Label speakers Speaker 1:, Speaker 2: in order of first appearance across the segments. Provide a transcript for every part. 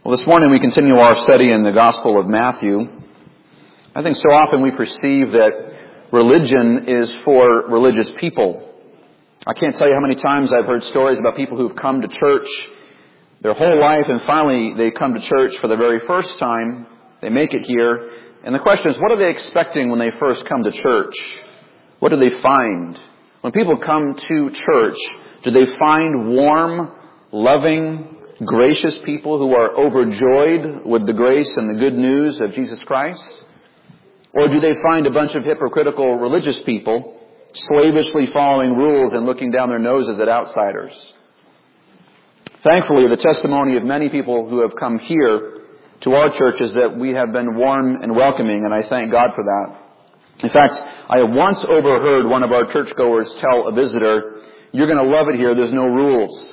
Speaker 1: Well, this morning we continue our study in the Gospel of Matthew. I think so often we perceive that religion is for religious people. I can't tell you how many times I've heard stories about people who've come to church their whole life and finally they come to church for the very first time. They make it here. And the question is, what are they expecting when they first come to church? What do they find? When people come to church, do they find warm, loving, gracious people who are overjoyed with the grace and the good news of Jesus Christ? Or do they find a bunch of hypocritical religious people slavishly following rules and looking down their noses at outsiders? Thankfully, the testimony of many people who have come here to our church is that we have been warm and welcoming, and I thank God for that. In fact, I once overheard one of our churchgoers tell a visitor, "You're going to love it here, there's no rules."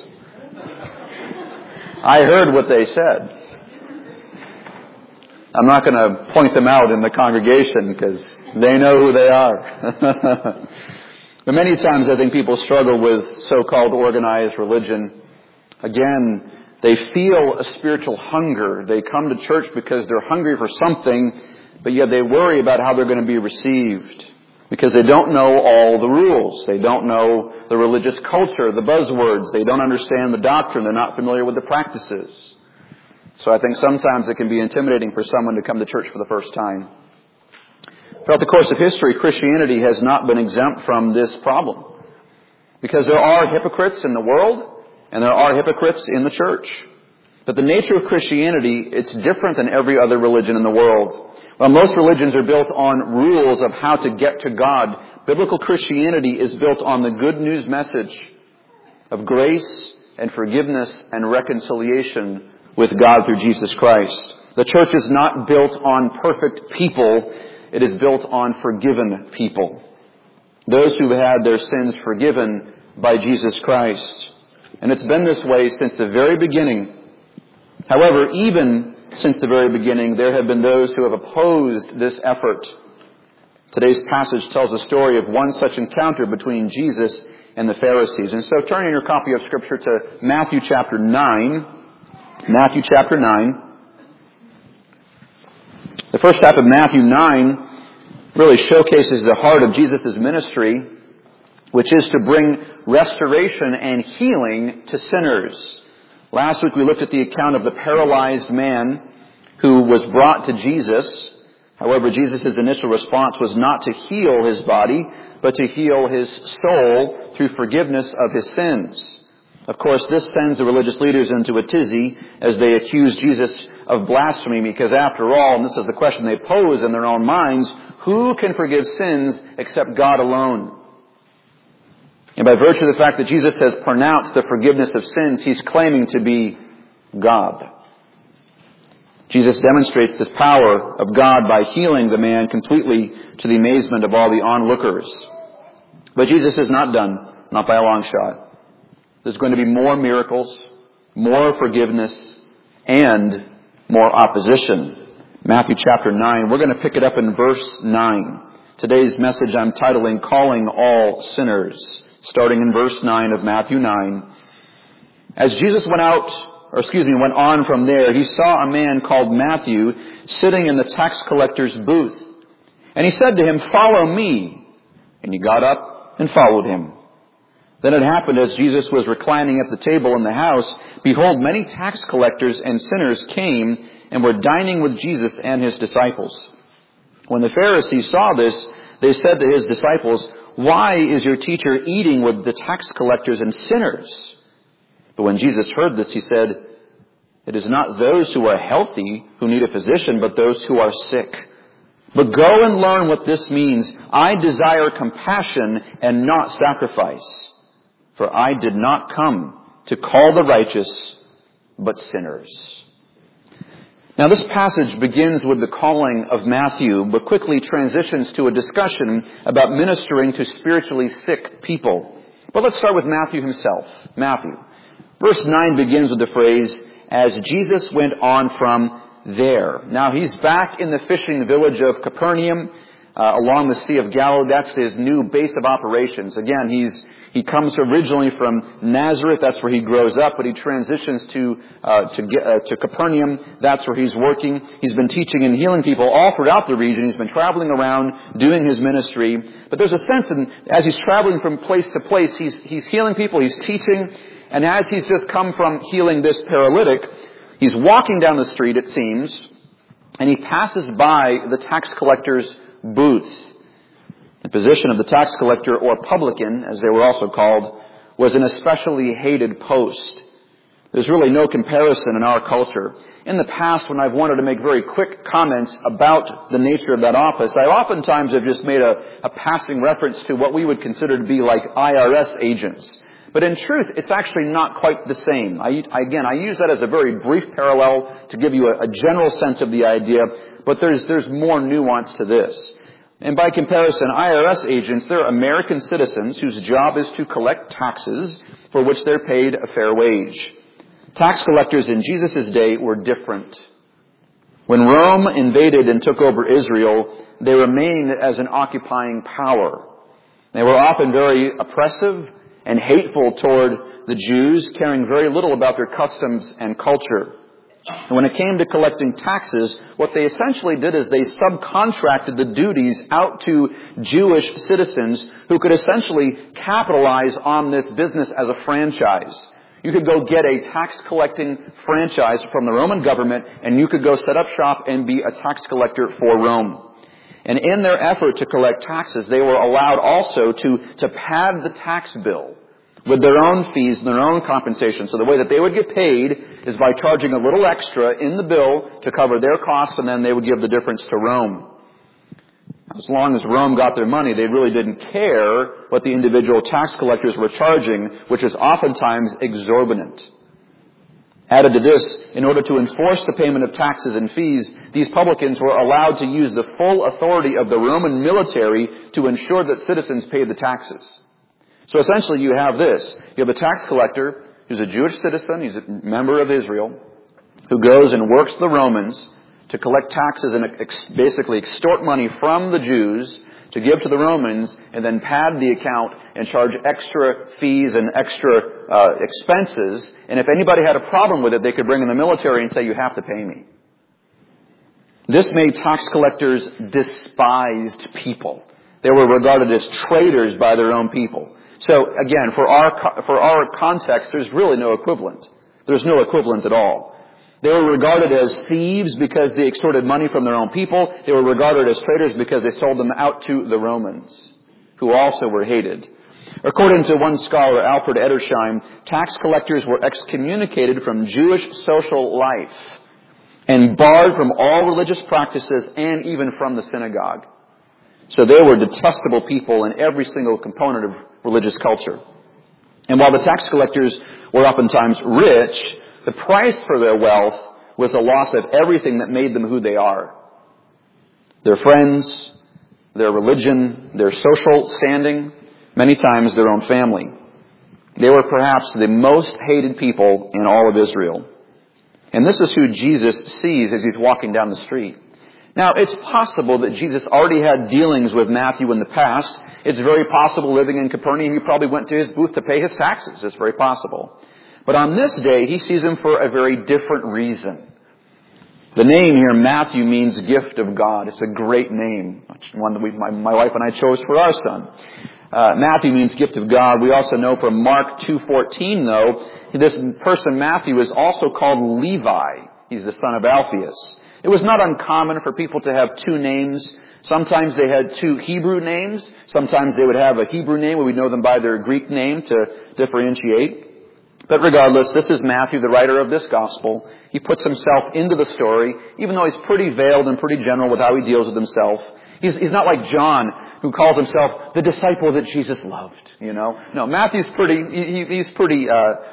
Speaker 1: I heard what they said. I'm not going to point them out in the congregation because they know who they are. But many times I think people struggle with so-called organized religion. Again, they feel a spiritual hunger. They come to church because they're hungry for something, but yet they worry about how they're going to be received because they don't know all the rules. They don't know the religious culture, the buzzwords. They don't understand the doctrine. They're not familiar with the practices. So I think sometimes it can be intimidating for someone to come to church for the first time. Throughout the course of history, Christianity has not been exempt from this problem because there are hypocrites in the world and there are hypocrites in the church. But the nature of Christianity, it's different than every other religion in the world. While most religions are built on rules of how to get to God, biblical Christianity is built on the good news message of grace and forgiveness and reconciliation with God through Jesus Christ. The church is not built on perfect people. It is built on forgiven people. Those who have had their sins forgiven by Jesus Christ. And it's been this way since the very beginning. However, even since the very beginning, there have been those who have opposed this effort. Today's passage tells the story of one such encounter between Jesus and the Pharisees. And so turn in your copy of Scripture to Matthew chapter 9. Matthew chapter 9. The first half of Matthew 9 really showcases the heart of Jesus' ministry, which is to bring restoration and healing to sinners. Last week we looked at the account of the paralyzed man who was brought to Jesus. However, Jesus' initial response was not to heal his body, but to heal his soul through forgiveness of his sins. Of course, this sends the religious leaders into a tizzy as they accuse Jesus of blasphemy, because after all, and this is the question they pose in their own minds, who can forgive sins except God alone? And by virtue of the fact that Jesus has pronounced the forgiveness of sins, he's claiming to be God. Jesus demonstrates this power of God by healing the man completely to the amazement of all the onlookers. But Jesus is not done, not by a long shot. There's going to be more miracles, more forgiveness, and more opposition. Matthew chapter 9. We're going to pick it up in verse 9. Today's message I'm titling Calling All Sinners. Starting in verse 9 of Matthew 9. As Jesus went on from there, he saw a man called Matthew sitting in the tax collector's booth. And he said to him, "Follow me." And he got up and followed him. Then it happened as Jesus was reclining at the table in the house, behold, many tax collectors and sinners came and were dining with Jesus and his disciples. When the Pharisees saw this, they said to his disciples, "Why is your teacher eating with the tax collectors and sinners?" But when Jesus heard this, he said, "It is not those who are healthy who need a physician, but those who are sick. But go and learn what this means. I desire compassion and not sacrifice. For I did not come to call the righteous, but sinners." Now this passage begins with the calling of Matthew, but quickly transitions to a discussion about ministering to spiritually sick people. But let's start with Matthew himself. Matthew. Verse 9 begins with the phrase, "As Jesus went on from there." Now he's back in the fishing village of Capernaum. along the Sea of Galilee. That's his new base of operations. Again, he comes originally from Nazareth. That's where he grows up, but he transitions to Capernaum. That's where he's working. He's been teaching and healing people all throughout the region. He's been traveling around doing his ministry. But there's a sense as he's traveling from place to place, he's healing people, he's teaching, and as he's just come from healing this paralytic, he's walking down the street, it seems, and he passes by the tax collector's booth. The position of the tax collector, or publican, as they were also called, was an especially hated post. There's really no comparison in our culture. In the past, when I've wanted to make very quick comments about the nature of that office, I oftentimes have just made a passing reference to what we would consider to be like IRS agents. But in truth, it's actually not quite the same. I use that as a very brief parallel to give you a general sense of the idea, but there's more nuance to this. And by comparison, IRS agents, they're American citizens whose job is to collect taxes for which they're paid a fair wage. Tax collectors in Jesus' day were different. When Rome invaded and took over Israel, they remained as an occupying power. They were often very oppressive and hateful toward the Jews, caring very little about their customs and culture. And when it came to collecting taxes, what they essentially did is they subcontracted the duties out to Jewish citizens who could essentially capitalize on this business as a franchise. You could go get a tax collecting franchise from the Roman government, and you could go set up shop and be a tax collector for Rome. And in their effort to collect taxes, they were allowed also to pad the tax bill with their own fees and their own compensation. So the way that they would get paid is by charging a little extra in the bill to cover their costs, and then they would give the difference to Rome. As long as Rome got their money, they really didn't care what the individual tax collectors were charging, which is oftentimes exorbitant. Added to this, in order to enforce the payment of taxes and fees, these publicans were allowed to use the full authority of the Roman military to ensure that citizens paid the taxes. So essentially you have this. You have a tax collector who's a Jewish citizen, he's a member of Israel, who goes and works the Romans to collect taxes and basically extort money from the Jews to give to the Romans, and then pad the account and charge extra fees and extra expenses. And if anybody had a problem with it, they could bring in the military and say, you have to pay me. This made tax collectors despised people. They were regarded as traitors by their own people. So again, for our context, there's really no equivalent. There's no equivalent at all. They were regarded as thieves because they extorted money from their own people. They were regarded as traitors because they sold them out to the Romans, who also were hated. According to one scholar, Alfred Edersheim, tax collectors were excommunicated from Jewish social life and barred from all religious practices and even from the synagogue. So they were detestable people in every single component of religious culture. And while the tax collectors were oftentimes rich, the price for their wealth was the loss of everything that made them who they are. Their friends, their religion, their social standing, many times their own family. They were perhaps the most hated people in all of Israel. And this is who Jesus sees as he's walking down the street. Now, it's possible that Jesus already had dealings with Matthew in the past. It's very possible living in Capernaum, he probably went to his booth to pay his taxes. It's very possible. But on this day, he sees him for a very different reason. The name here, Matthew, means gift of God. It's a great name. It's one that my wife and I chose for our son. Matthew means gift of God. We also know from Mark 2:14, though, this person, Matthew, is also called Levi. He's the son of Alphaeus. It was not uncommon for people to have two names. Sometimes they had two Hebrew names. Sometimes they would have a Hebrew name where we know them by their Greek name to differentiate. But regardless, this is Matthew, the writer of this gospel. He puts himself into the story, even though he's pretty veiled and pretty general with how he deals with himself. He's not like John, who calls himself the disciple that Jesus loved, you know. No, Matthew's he's pretty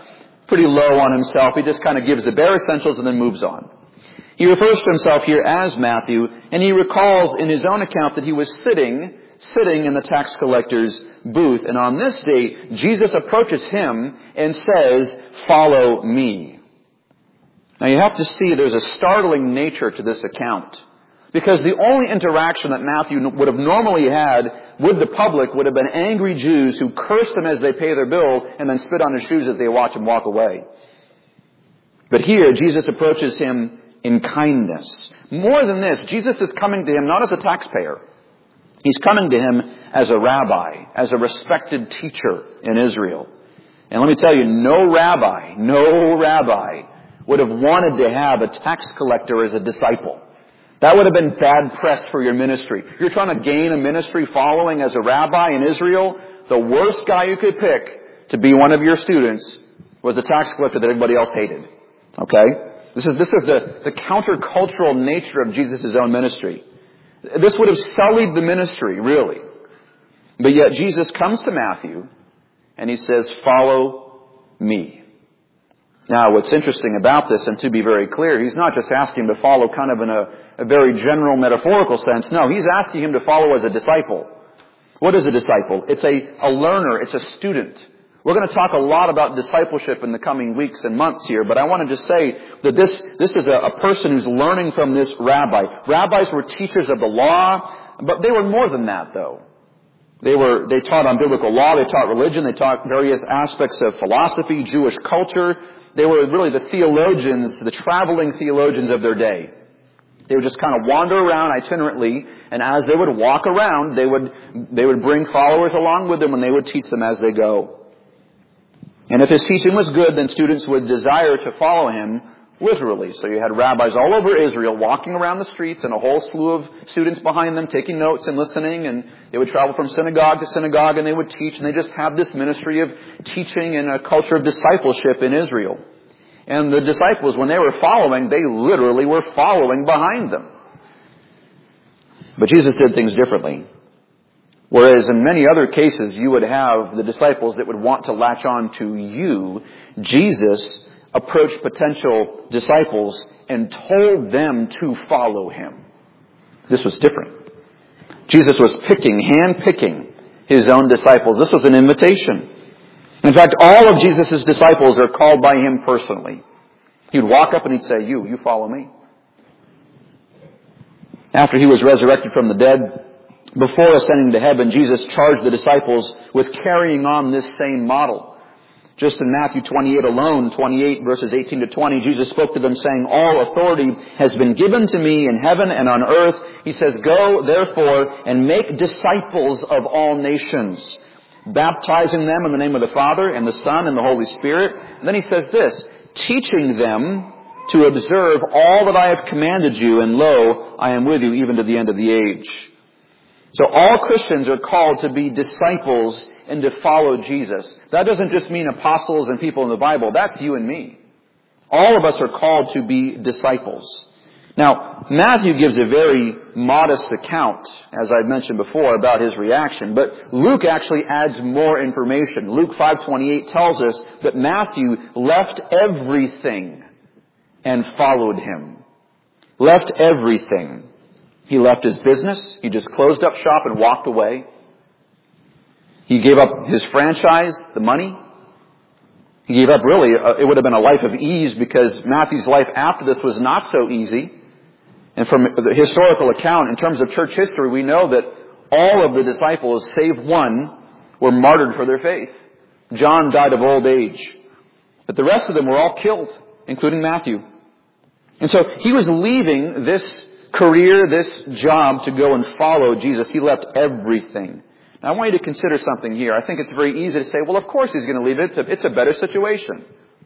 Speaker 1: low on himself. He just kind of gives the bare essentials and then moves on. He refers to himself here as Matthew, and he recalls in his own account that he was sitting in the tax collector's booth. And on this day, Jesus approaches him and says, "Follow me." Now you have to see there's a startling nature to this account. Because the only interaction that Matthew would have normally had with the public would have been angry Jews who cursed him as they pay their bill and then spit on his shoes as they watch him walk away. But here, Jesus approaches him in kindness. More than this, Jesus is coming to him not as a taxpayer. He's coming to him as a rabbi, as a respected teacher in Israel. And let me tell you, no rabbi would have wanted to have a tax collector as a disciple. That would have been bad press for your ministry. If you're trying to gain a ministry following as a rabbi in Israel, the worst guy you could pick to be one of your students was a tax collector that everybody else hated. Okay? This is the countercultural nature of Jesus' own ministry. This would have sullied the ministry, really. But yet Jesus comes to Matthew and he says, "Follow me." Now, what's interesting about this, and to be very clear, he's not just asking him to follow kind of in a very general metaphorical sense. No, he's asking him to follow as a disciple. What is a disciple? It's a learner. It's a student. We're going to talk a lot about discipleship in the coming weeks and months here, but I want to just say that this is a person who's learning from this rabbi. Rabbis were teachers of the law, but they were more than that, though. They taught on biblical law, they taught religion, they taught various aspects of philosophy, Jewish culture. They were really the theologians, the traveling theologians of their day. They would just kind of wander around itinerantly, and as they would walk around, they would bring followers along with them, and they would teach them as they go. And if his teaching was good, then students would desire to follow him literally. So you had rabbis all over Israel walking around the streets and a whole slew of students behind them taking notes and listening, and they would travel from synagogue to synagogue and they would teach, and they just have this ministry of teaching and a culture of discipleship in Israel. And the disciples, when they were following, they literally were following behind them. But Jesus did things differently. Whereas in many other cases, you would have the disciples that would want to latch on to you, Jesus approached potential disciples and told them to follow him. This was different. Jesus was hand-picking his own disciples. This was an invitation. In fact, all of Jesus' disciples are called by him personally. He'd walk up and he'd say, you follow me. After he was resurrected from the dead, before ascending to heaven, Jesus charged the disciples with carrying on this same model. Just in Matthew 28 alone, 28 verses 18 to 20, Jesus spoke to them saying, "All authority has been given to me in heaven and on earth." He says, "Go, therefore, and make disciples of all nations, baptizing them in the name of the Father and the Son and the Holy Spirit." And then he says this, "Teaching them to observe all that I have commanded you, and lo, I am with you even to the end of the age." So all Christians are called to be disciples and to follow Jesus. That doesn't just mean apostles and people in the Bible. That's you and me. All of us are called to be disciples. Now, Matthew gives a very modest account, as I've mentioned before, about his reaction. But Luke actually adds more information. Luke 5:28 tells us that Matthew left everything and followed him. Left everything. He left his business. He just closed up shop and walked away. He gave up his franchise, the money. He gave up really, it would have been a life of ease, because Matthew's life after this was not so easy. And from the historical account, in terms of church history, we know that all of the disciples, save one, were martyred for their faith. John died of old age. But the rest of them were all killed, including Matthew. And so he was leaving this career, this job, to go and follow Jesus. He left everything. Now, I want you to consider something here. I think it's very easy to say, well, of course he's going to leave it. It's a better situation.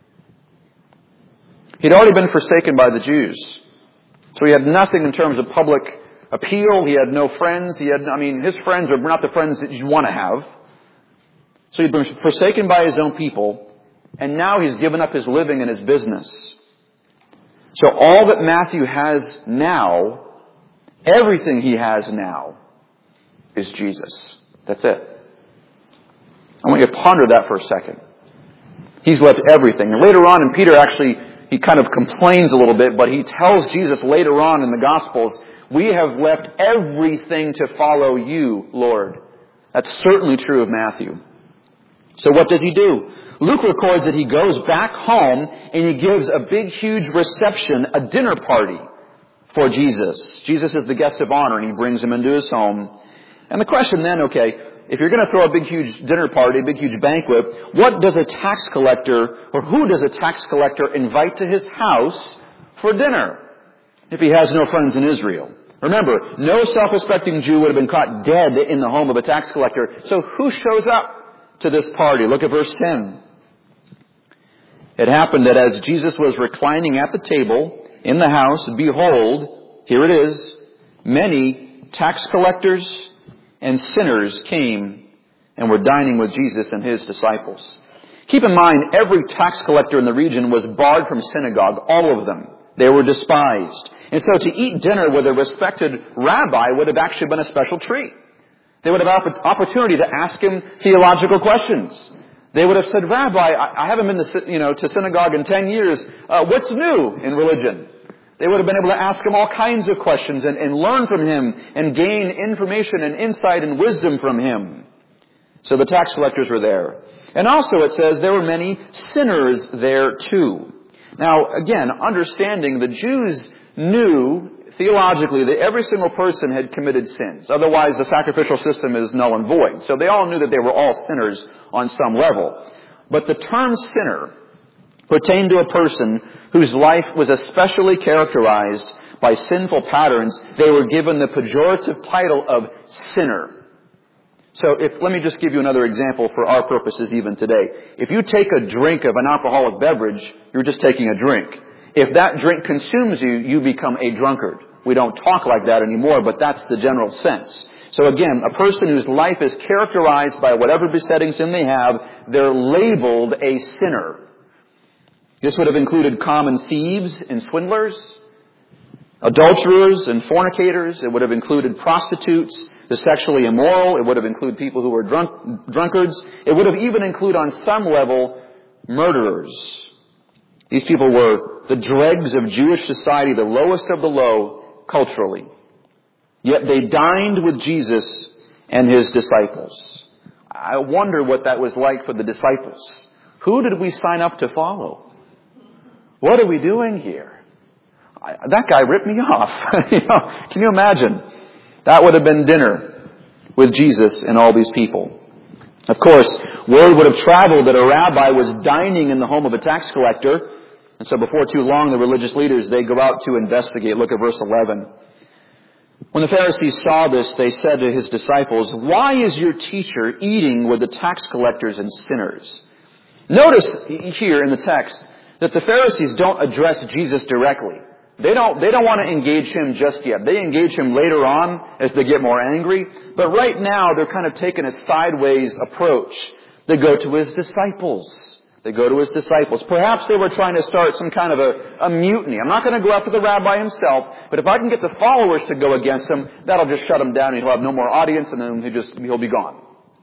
Speaker 1: He'd already been forsaken by the Jews. So he had nothing in terms of public appeal. He had no friends. His friends are not the friends that you want to have. So he'd been forsaken by his own people. And now he's given up his living and his business. So all that Matthew has now, everything he has now, is Jesus. That's it. I want you to ponder that for a second. He's left everything. And later on, and Peter actually, he kind of complains a little bit, but he tells Jesus later on in the Gospels, "We have left everything to follow you, Lord." That's certainly true of Matthew. So what does he do? Luke records that he goes back home and he gives a big, huge reception, a dinner party, for Jesus. Jesus is the guest of honor, and he brings him into his home. And the question then, okay, if you're going to throw a big, huge dinner party, a big, huge banquet, what does a tax collector, or who does a tax collector invite to his house for dinner if he has no friends in Israel? Remember, no self-respecting Jew would have been caught dead in the home of a tax collector. So who shows up to this party? Look at verse 10. It happened that as Jesus was reclining at the table in the house, behold, here it is, many tax collectors and sinners came and were dining with Jesus and his disciples. Keep in mind, every tax collector in the region was barred from synagogue, all of them. They were despised. And so to eat dinner with a respected rabbi would have actually been a special treat. They would have had opportunity to ask him theological questions. They would have said, Rabbi, I haven't been to synagogue in 10 years. What's new in religion? They would have been able to ask him all kinds of questions and learn from him and gain information and insight and wisdom from him. So the tax collectors were there. And also it says there were many sinners there too. Now, again, understanding the Jews knew theologically that every single person had committed sins. Otherwise, the sacrificial system is null and void. So they all knew that they were all sinners on some level. But the term sinner pertained to a person whose life was especially characterized by sinful patterns. They were given the pejorative title of sinner. So let me just give you another example for our purposes even today. If you take a drink of an alcoholic beverage, you're just taking a drink. If that drink consumes you, you become a drunkard. We don't talk like that anymore, but that's the general sense. So again, a person whose life is characterized by whatever besetting sin they have, they're labeled a sinner. This would have included common thieves and swindlers, adulterers and fornicators. It would have included prostitutes, the sexually immoral. It would have included people who were drunkards. It would have even included, on some level, murderers. These people were the dregs of Jewish society, the lowest of the low culturally. Yet they dined with Jesus and his disciples. I wonder what that was like for the disciples. Who did we sign up to follow? What are we doing here? That guy ripped me off. Can you imagine? That would have been dinner with Jesus and all these people. Of course, word would have traveled that a rabbi was dining in the home of a tax collector. And so before too long, the religious leaders, they go out to investigate. Look at verse 11. When the Pharisees saw this, they said to his disciples, "Why is your teacher eating with the tax collectors and sinners?" Notice here in the text that the Pharisees don't address Jesus directly. They don't want to engage him just yet. They engage him later on as they get more angry. But right now, they're kind of taking a sideways approach. They go to his disciples. Perhaps they were trying to start some kind of a mutiny. I'm not going to go after the rabbi himself, but if I can get the followers to go against him, that'll just shut him down and he'll have no more audience and then he'll be gone.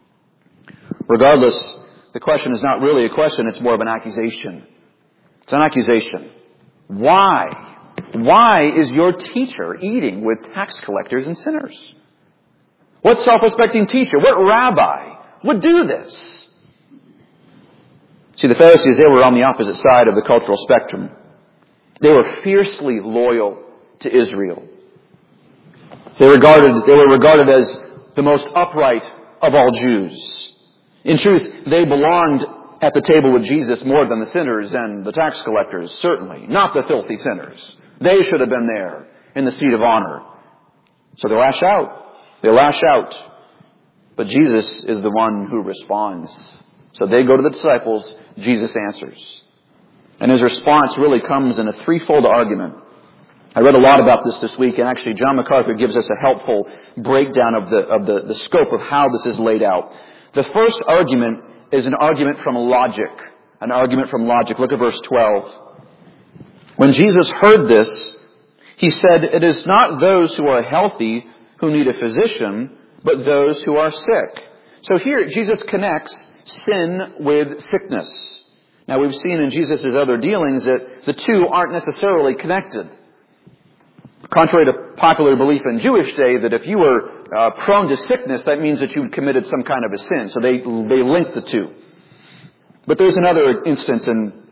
Speaker 1: Regardless, the question is not really a question, it's more of an accusation. It's an accusation. Why? Why is your teacher eating with tax collectors and sinners? What self-respecting teacher, what rabbi would do this? See, the Pharisees, they were on the opposite side of the cultural spectrum. They were fiercely loyal to Israel. They were regarded as the most upright of all Jews. In truth, they belonged at the table with Jesus more than the sinners and the tax collectors, certainly. Not the filthy sinners. They should have been there in the seat of honor. So they lash out. But Jesus is the one who responds. So they go to the disciples. Jesus answers. And his response really comes in a threefold argument. I read a lot about this week, and actually John MacArthur gives us a helpful breakdown of the scope of how this is laid out. The first argument is an argument from logic. Look at verse 12. When Jesus heard this, he said, "It is not those who are healthy who need a physician, but those who are sick." So here Jesus connects sin with sickness. Now we've seen in Jesus' other dealings that the two aren't necessarily connected. Contrary to popular belief in Jewish day that if you were prone to sickness, that means that you'd committed some kind of a sin. So they link the two. But there's another instance in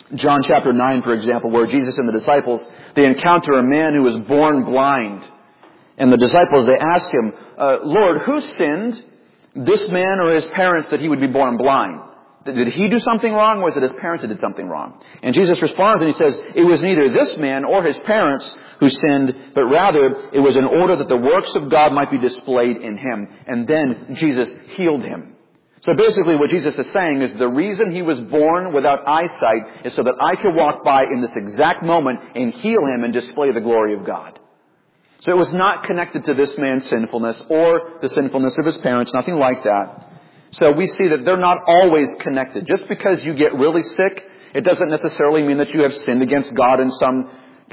Speaker 1: John chapter 9, for example, where Jesus and the disciples, they encounter a man who was born blind. And the disciples, they ask him, Lord, who sinned, this man or his parents, that he would be born blind? Did he do something wrong, or was it his parents that did something wrong? And Jesus responds and he says, it was neither this man or his parents who sinned, but rather it was in order that the works of God might be displayed in him. And then Jesus healed him. So basically what Jesus is saying is the reason he was born without eyesight is so that I could walk by in this exact moment and heal him and display the glory of God. So it was not connected to this man's sinfulness or the sinfulness of his parents, nothing like that. So we see that they're not always connected. Just because you get really sick, it doesn't necessarily mean that you have sinned against God in some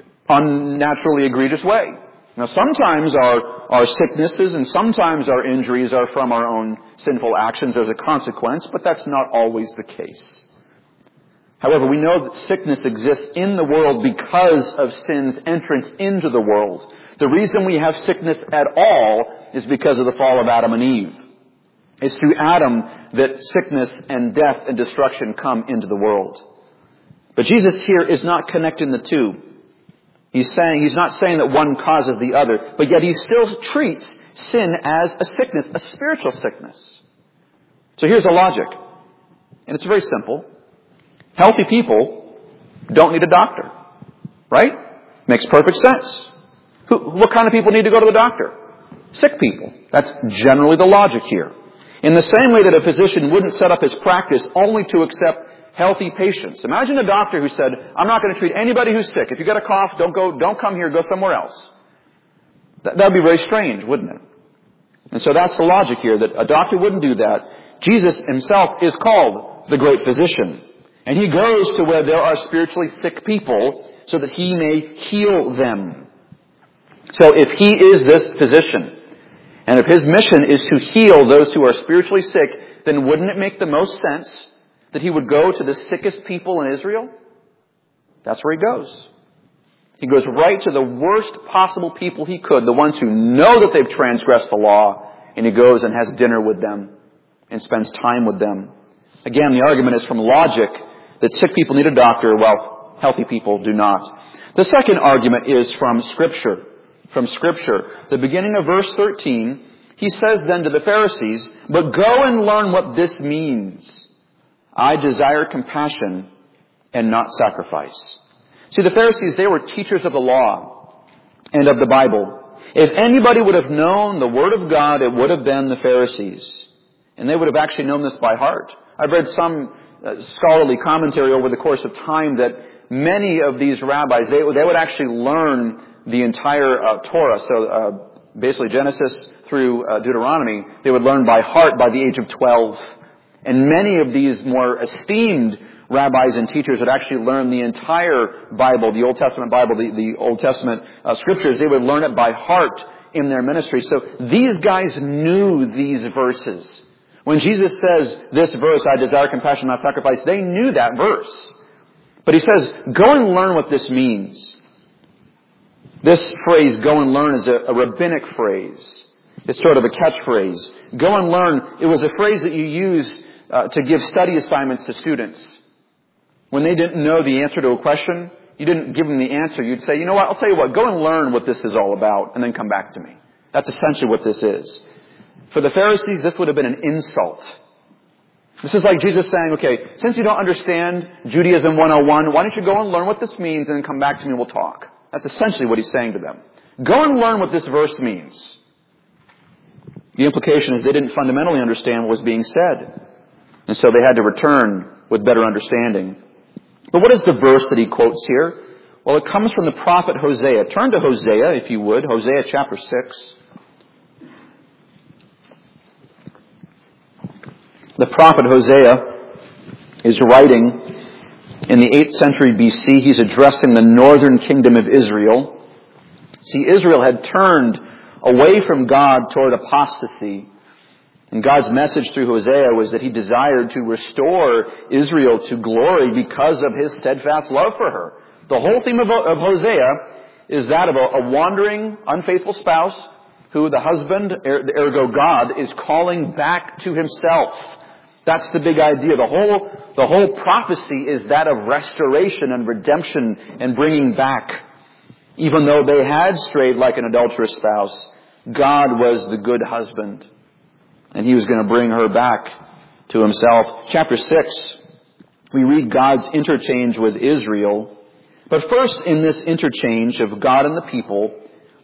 Speaker 1: unnaturally egregious way. Now sometimes our sicknesses and sometimes our injuries are from our own sinful actions as a consequence, but that's not always the case. However, we know that sickness exists in the world because of sin's entrance into the world. The reason we have sickness at all is because of the fall of Adam and Eve. It's through Adam that sickness and death and destruction come into the world. But Jesus here is not connecting the two. He's not saying that one causes the other, but yet he still treats sin as a sickness, a spiritual sickness. So here's the logic. And it's very simple. Healthy people don't need a doctor. Right? Makes perfect sense. What kind of people need to go to the doctor? Sick people. That's generally the logic here. In the same way that a physician wouldn't set up his practice only to accept healthy patients. Imagine a doctor who said, I'm not going to treat anybody who's sick. If you got a cough, don't come here, go somewhere else. That would be very strange, wouldn't it? And so that's the logic here, that a doctor wouldn't do that. Jesus himself is called the great physician. And he goes to where there are spiritually sick people so that he may heal them. So if he is this physician, and if his mission is to heal those who are spiritually sick, then wouldn't it make the most sense that he would go to the sickest people in Israel? That's where he goes. He goes right to the worst possible people he could, the ones who know that they've transgressed the law, and he goes and has dinner with them and spends time with them. Again, the argument is from logic that sick people need a doctor while healthy people do not. The second argument is from Scripture. From Scripture. The beginning of verse 13, he says then to the Pharisees, but go and learn what this means. I desire compassion and not sacrifice. See, the Pharisees, they were teachers of the law and of the Bible. If anybody would have known the Word of God, it would have been the Pharisees. And they would have actually known this by heart. I've read some scholarly commentary over the course of time that many of these rabbis, they would actually learn the entire Torah. So basically Genesis through Deuteronomy, they would learn by heart by the age of 12. And many of these more esteemed rabbis and teachers would actually learn the entire Bible, the Old Testament Bible, the Old Testament Scriptures. They would learn it by heart in their ministry. So these guys knew these verses. When Jesus says this verse, I desire compassion, not sacrifice, they knew that verse. But he says, go and learn what this means. This phrase, go and learn, is a rabbinic phrase. It's sort of a catchphrase. Go and learn. It was a phrase that you use to give study assignments to students. When they didn't know the answer to a question, you didn't give them the answer. You'd say, you know what, I'll tell you what, go and learn what this is all about and then come back to me. That's essentially what this is. For the Pharisees, this would have been an insult. This is like Jesus saying, okay, since you don't understand Judaism 101, why don't you go and learn what this means and then come back to me and we'll talk. That's essentially what he's saying to them. Go and learn what this verse means. The implication is they didn't fundamentally understand what was being said. And so they had to return with better understanding. But what is the verse that he quotes here? Well, it comes from the prophet Hosea. Turn to Hosea, if you would. Hosea chapter 6. The prophet Hosea is writing in the 8th century BC. He's addressing the northern kingdom of Israel. See, Israel had turned away from God toward apostasy. And God's message through Hosea was that he desired to restore Israel to glory because of his steadfast love for her. The whole theme of Hosea is that of a wandering, unfaithful spouse who the husband, ergo God, is calling back to himself. That's the big idea. The whole prophecy is that of restoration and redemption and bringing back. Even though they had strayed like an adulterous spouse, God was the good husband. And He was going to bring her back to Himself. Chapter 6, we read God's interchange with Israel. But first in this interchange of God and the people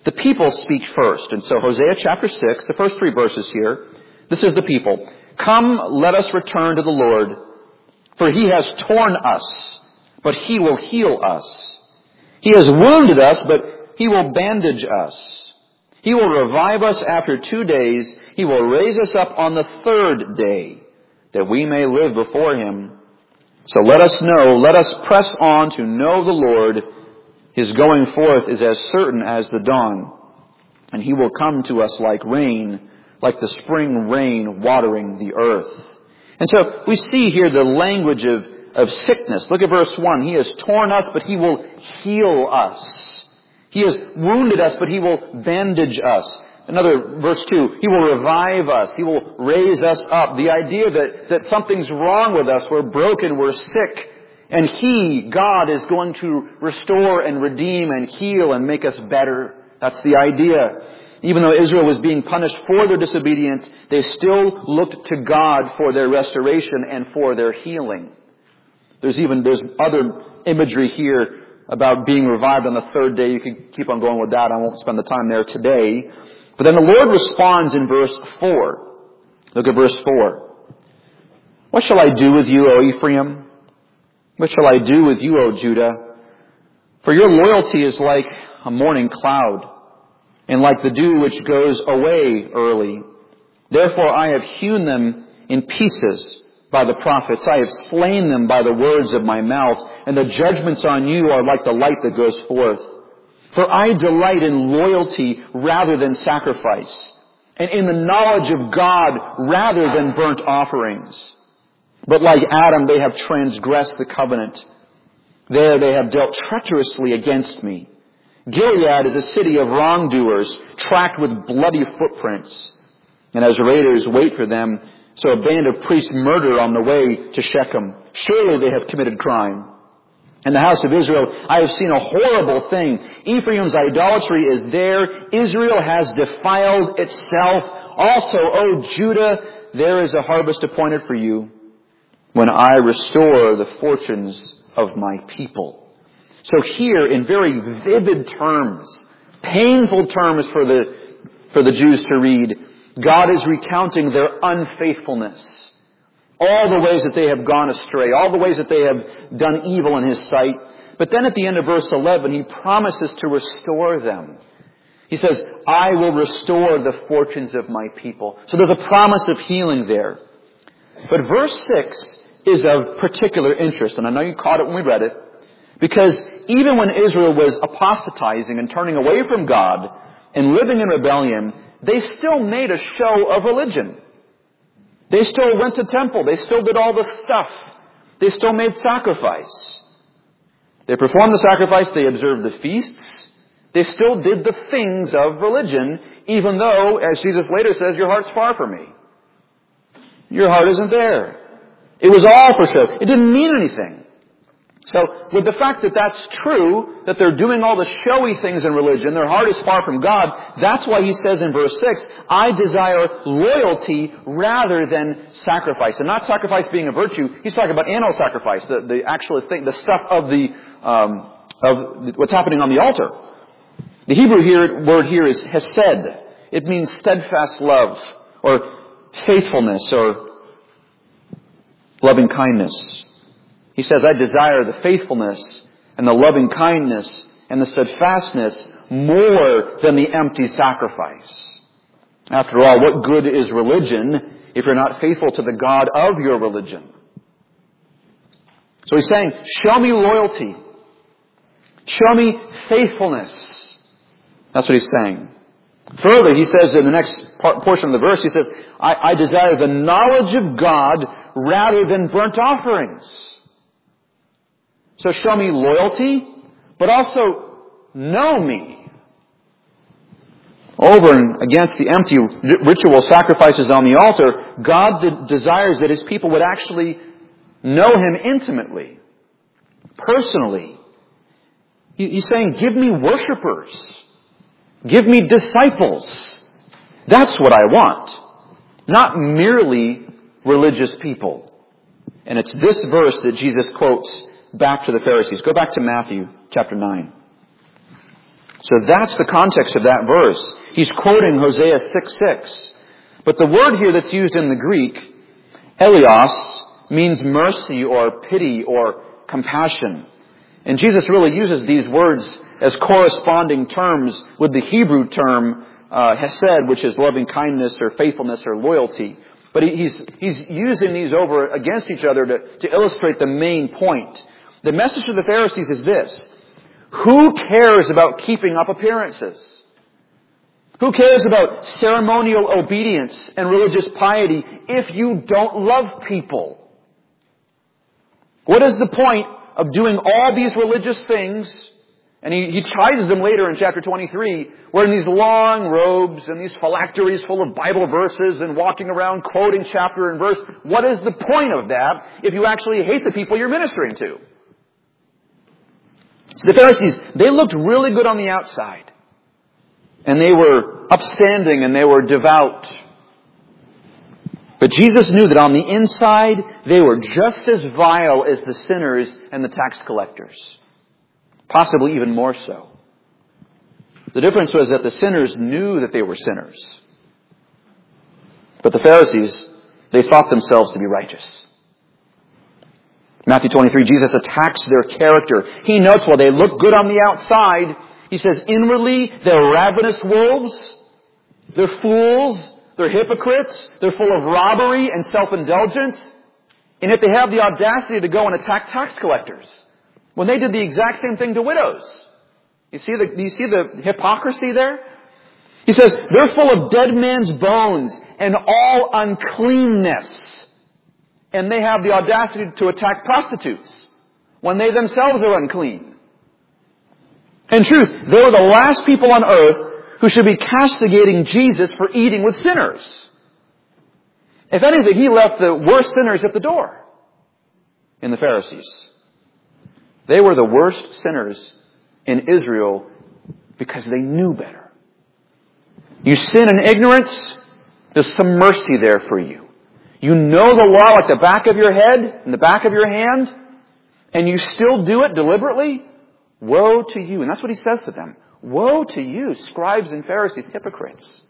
Speaker 1: speak first. And so Hosea chapter 6, the first 3 verses here, this is the people. Come, let us return to the Lord, for He has torn us, but He will heal us. He has wounded us, but He will bandage us. He will revive us after 2 days. He will raise us up on the 3rd day, that we may live before Him. So let us press on to know the Lord. His going forth is as certain as the dawn, and He will come to us like rain, like the spring rain watering the earth. And so we see here the language of sickness. Look at verse 1. He has torn us, but He will heal us. He has wounded us, but He will bandage us. Another verse 2, He will revive us. He will raise us up. The idea that something's wrong with us, we're broken, we're sick, and He, God, is going to restore and redeem and heal and make us better. That's the idea. Even though Israel was being punished for their disobedience, they still looked to God for their restoration and for their healing. There's other imagery here about being revived on the 3rd day. You could keep on going with that. I won't spend the time there today. But then the Lord responds in verse 4. Look at verse 4. What shall I do with you, O Ephraim? What shall I do with you, O Judah? For your loyalty is like a morning cloud, and like the dew which goes away early. Therefore I have hewn them in pieces by the prophets. I have slain them by the words of my mouth, and the judgments on you are like the light that goes forth. For I delight in loyalty rather than sacrifice, and in the knowledge of God rather than burnt offerings. But like Adam, they have transgressed the covenant. There they have dealt treacherously against me. Gilead is a city of wrongdoers, tracked with bloody footprints. And as raiders wait for them, so a band of priests murder on the way to Shechem. Surely they have committed crime. In the house of Israel, I have seen a horrible thing. Ephraim's idolatry is there. Israel has defiled itself. Also, O Judah, there is a harvest appointed for you when I restore the fortunes of my people. So here, in very vivid terms, painful terms for the Jews to read, God is recounting their unfaithfulness. All the ways that they have gone astray, all the ways that they have done evil in His sight. But then at the end of verse 11, He promises to restore them. He says, I will restore the fortunes of my people. So there's a promise of healing there. But verse 6 is of particular interest, and I know you caught it when we read it, because even when Israel was apostatizing and turning away from God and living in rebellion, they still made a show of religion. They still went to temple. They still did all the stuff. They still made sacrifice. They performed the sacrifice. They observed the feasts. They still did the things of religion, even though, as Jesus later says, your heart's far from me. Your heart isn't there. It was all for show. It didn't mean anything. So, with the fact that that's true, that they're doing all the showy things in religion, their heart is far from God, that's why He says in verse 6, I desire loyalty rather than sacrifice. And not sacrifice being a virtue, He's talking about animal sacrifice, the actual thing, the stuff of what's happening on the altar. The Hebrew word here is hesed. It means steadfast love, or faithfulness, or loving kindness. He says, I desire the faithfulness and the loving kindness and the steadfastness more than the empty sacrifice. After all, what good is religion if you're not faithful to the God of your religion? So He's saying, show me loyalty. Show me faithfulness. That's what He's saying. Further, He says in the next portion of the verse, He says, I desire the knowledge of God rather than burnt offerings. So show me loyalty, but also know me. over and against the empty ritual sacrifices on the altar, God desires that His people would actually know Him intimately, personally. He's saying, give me worshipers. Give me disciples. That's what I want. Not merely religious people. And it's this verse that Jesus quotes back to the Pharisees. Go back to Matthew chapter 9. So that's the context of that verse. He's quoting Hosea 6:6. But the word here that's used in the Greek, eleos, means mercy or pity or compassion. And Jesus really uses these words as corresponding terms with the Hebrew term hesed, which is loving kindness or faithfulness or loyalty. But he's using these over against each other to illustrate the main point. The message to the Pharisees is this: who cares about keeping up appearances? Who cares about ceremonial obedience and religious piety if you don't love people? What is the point of doing all these religious things? And he chides them later in chapter 23, wearing these long robes and these phylacteries full of Bible verses and walking around quoting chapter and verse. What is the point of that if you actually hate the people you're ministering to? So the Pharisees, they looked really good on the outside. And they were upstanding and they were devout. But Jesus knew that on the inside, they were just as vile as the sinners and the tax collectors. Possibly even more so. The difference was that the sinners knew that they were sinners. But the Pharisees, they thought themselves to be righteous. Matthew 23, Jesus attacks their character. He notes while they look good on the outside, He says inwardly they're ravenous wolves, they're fools, they're hypocrites, they're full of robbery and self-indulgence, and yet they have the audacity to go and attack tax collectors when they did the exact same thing to widows. Do you see the hypocrisy there? He says they're full of dead men's bones and all uncleanness. And they have the audacity to attack prostitutes when they themselves are unclean. In truth, they were the last people on earth who should be castigating Jesus for eating with sinners. If anything, He left the worst sinners at the door in the Pharisees. They were the worst sinners in Israel because they knew better. You sin in ignorance, there's some mercy there for you. You know the law like the back of your head and the back of your hand, and you still do it deliberately? Woe to you. And that's what He says to them. Woe to you, scribes and Pharisees, hypocrites.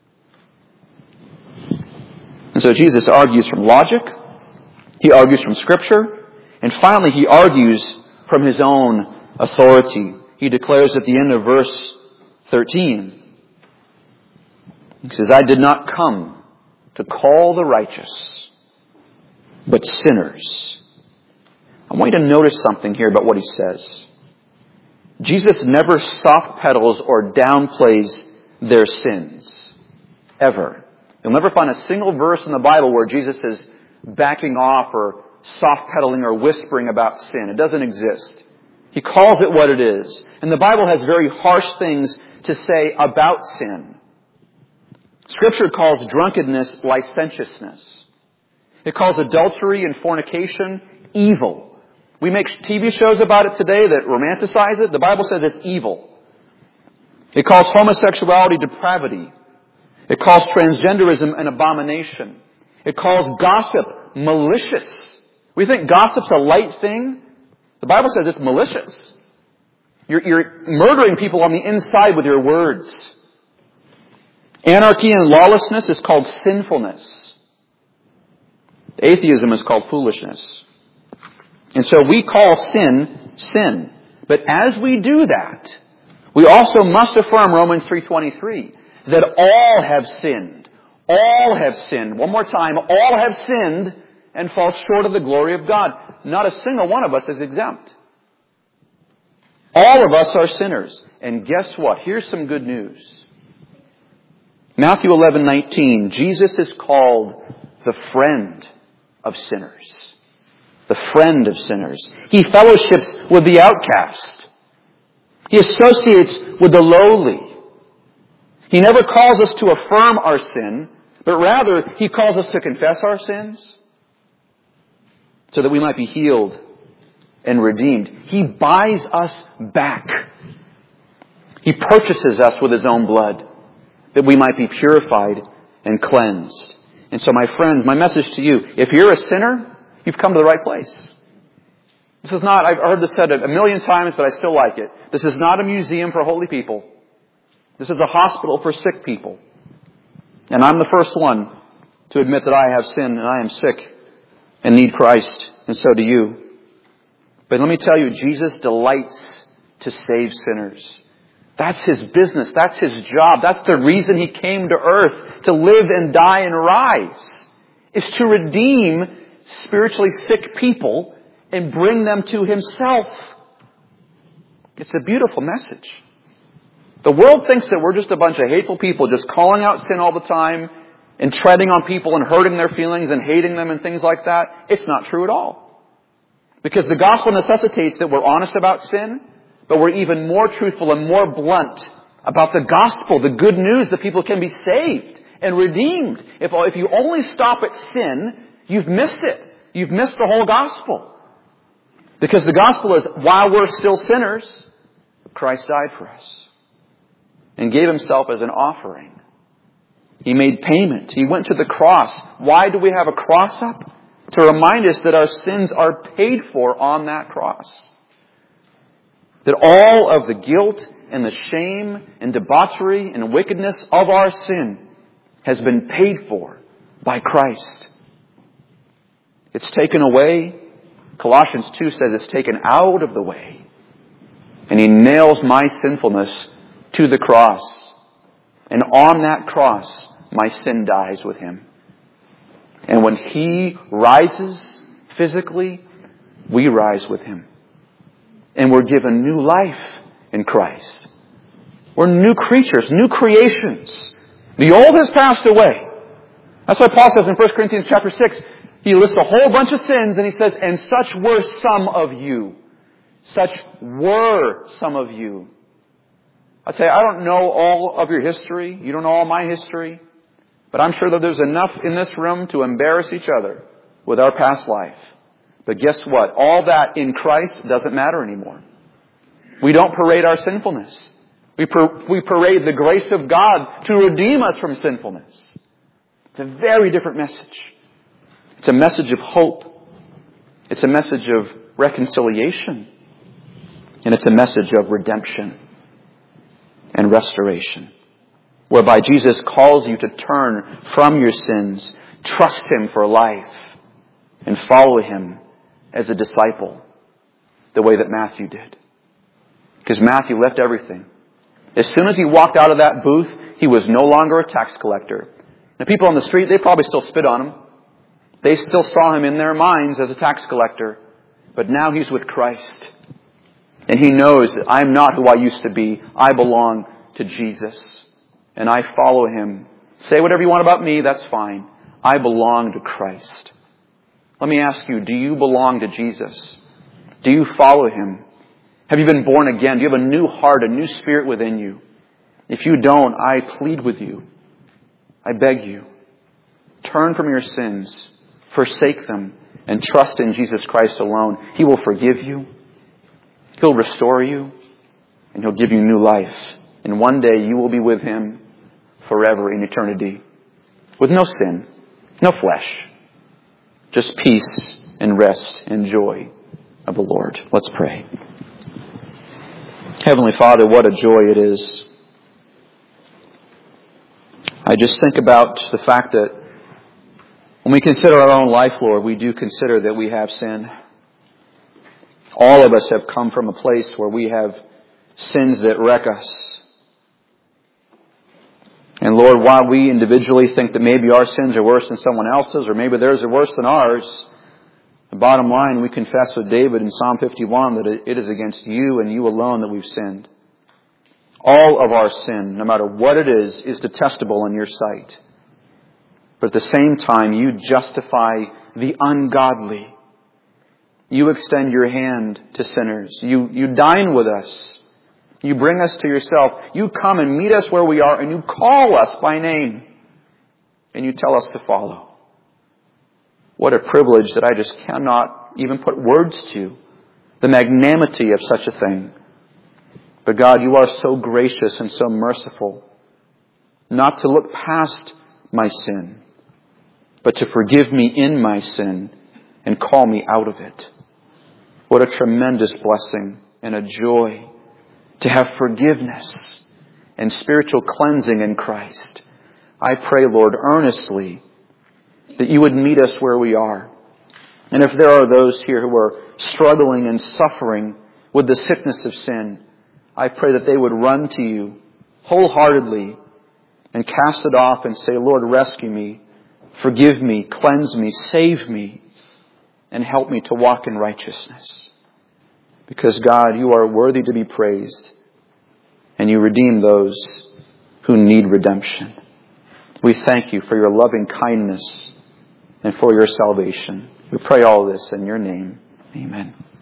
Speaker 1: And so Jesus argues from logic, He argues from Scripture, and finally He argues from His own authority. He declares at the end of verse 13, He says, I did not come to call the righteous, but sinners. I want you to notice something here about what He says. Jesus never soft pedals or downplays their sins. Ever. You'll never find a single verse in the Bible where Jesus is backing off or soft pedaling or whispering about sin. It doesn't exist. He calls it what it is. And the Bible has very harsh things to say about sin. Scripture calls drunkenness licentiousness. It calls adultery and fornication evil. We make TV shows about it today that romanticize it. The Bible says it's evil. It calls homosexuality depravity. It calls transgenderism an abomination. It calls gossip malicious. We think gossip's a light thing. The Bible says it's malicious. You're murdering people on the inside with your words. Anarchy and lawlessness is called sinfulness. Atheism is called foolishness. And so we call sin, sin. But as we do that, we also must affirm Romans 3:23, that all have sinned. All have sinned. One more time, all have sinned and fall short of the glory of God. Not a single one of us is exempt. All of us are sinners. And guess what? Here's some good news. Matthew 11:19, Jesus is called the friend of sinners. The friend of sinners. He fellowships with the outcast. He associates with the lowly. He never calls us to affirm our sin, but rather He calls us to confess our sins so that we might be healed and redeemed. He buys us back. He purchases us with His own blood that we might be purified and cleansed. And so my friends, my message to you, if you're a sinner, you've come to the right place. This is not, I've heard this said a million times, but I still like it. This is not a museum for holy people. This is a hospital for sick people. And I'm the first one to admit that I have sinned and I am sick and need Christ, and so do you. But let me tell you, Jesus delights to save sinners. That's His business. That's His job. That's the reason He came to earth, to live and die and rise, is to redeem spiritually sick people and bring them to Himself. It's a beautiful message. The world thinks that we're just a bunch of hateful people just calling out sin all the time and treading on people and hurting their feelings and hating them and things like that. It's not true at all. Because the gospel necessitates that we're honest about sin, but we're even more truthful and more blunt about the gospel, the good news that people can be saved and redeemed. If you only stop at sin, you've missed it. You've missed the whole gospel. Because the gospel is, while we're still sinners, Christ died for us and gave Himself as an offering. He made payment. He went to the cross. Why do we have a cross up? To remind us that our sins are paid for on that cross. That all of the guilt and the shame and debauchery and wickedness of our sin has been paid for by Christ. It's taken away. Colossians 2 says it's taken out of the way. And He nails my sinfulness to the cross. And on that cross, my sin dies with Him. And when He rises physically, we rise with Him. And we're given new life in Christ. We're new creatures, new creations. The old has passed away. That's why Paul says in 1 Corinthians chapter 6, he lists a whole bunch of sins and he says, and such were some of you. Such were some of you. I'd say, I don't know all of your history. You don't know all my history. But I'm sure that there's enough in this room to embarrass each other with our past life. But guess what? All that in Christ doesn't matter anymore. We don't parade our sinfulness. We parade the grace of God to redeem us from sinfulness. It's a very different message. It's a message of hope. It's a message of reconciliation. And it's a message of redemption and restoration. Whereby Jesus calls you to turn from your sins, trust Him for life, and follow Him as a disciple, the way that Matthew did. Because Matthew left everything. As soon as he walked out of that booth, he was no longer a tax collector. The people on the street, they probably still spit on him. They still saw him in their minds as a tax collector. But now he's with Christ. And he knows that I'm not who I used to be. I belong to Jesus. And I follow Him. Say whatever you want about me, that's fine. I belong to Christ. Let me ask you, do you belong to Jesus? Do you follow Him? Have you been born again? Do you have a new heart, a new spirit within you? If you don't, I plead with you. I beg you. Turn from your sins. Forsake them. And trust in Jesus Christ alone. He will forgive you. He'll restore you. And He'll give you new life. And one day you will be with Him forever in eternity. With no sin. No flesh. Just peace and rest and joy of the Lord. Let's pray. Heavenly Father, what a joy it is. I just think about the fact that when we consider our own life, Lord, we do consider that we have sin. All of us have come from a place where we have sins that wreck us. And Lord, while we individually think that maybe our sins are worse than someone else's, or maybe theirs are worse than ours, the bottom line, we confess with David in Psalm 51 that it is against you and you alone that we've sinned. All of our sin, no matter what it is detestable in your sight. But at the same time, you justify the ungodly. You extend your hand to sinners. You dine with us. You bring us to yourself. You come and meet us where we are, and you call us by name. And you tell us to follow. What a privilege that I just cannot even put words to. The magnanimity of such a thing. But God, you are so gracious and so merciful. Not to look past my sin, but to forgive me in my sin and call me out of it. What a tremendous blessing and a joy to have forgiveness and spiritual cleansing in Christ. I pray, Lord, earnestly that you would meet us where we are. And if there are those here who are struggling and suffering with the sickness of sin, I pray that they would run to you wholeheartedly and cast it off and say, Lord, rescue me, forgive me, cleanse me, save me, and help me to walk in righteousness. Because God, you are worthy to be praised, and you redeem those who need redemption. We thank you for your loving kindness and for your salvation. We pray all this in your name. Amen.